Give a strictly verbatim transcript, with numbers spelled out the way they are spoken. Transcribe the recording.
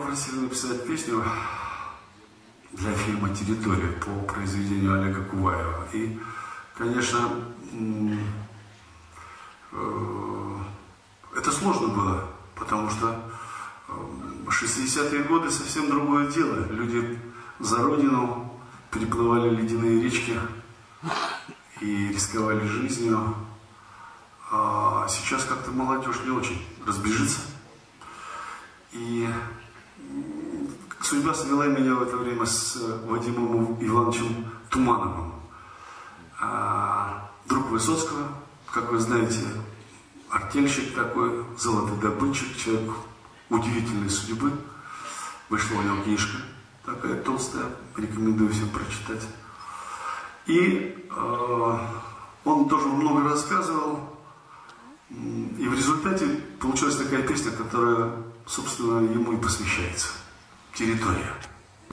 попросили написать песню для фильма «Территория» по произведению Олега Куваева. И, конечно, это сложно было, потому что шестидесятые годы совсем другое дело. Люди за родину переплывали ледяные речки и рисковали жизнью. А сейчас как-то молодежь не очень разбежится. И судьба свела меня в это время с Вадимом Ивановичем Тумановым. Друг Высоцкого, как вы знаете, артельщик такой, золотодобытчик, человек удивительной судьбы. Вышла у него книжка такая толстая, рекомендую всем прочитать. И э, он тоже много рассказывал. И в результате получилась такая песня, которая, собственно, ему и посвящается. «Территория».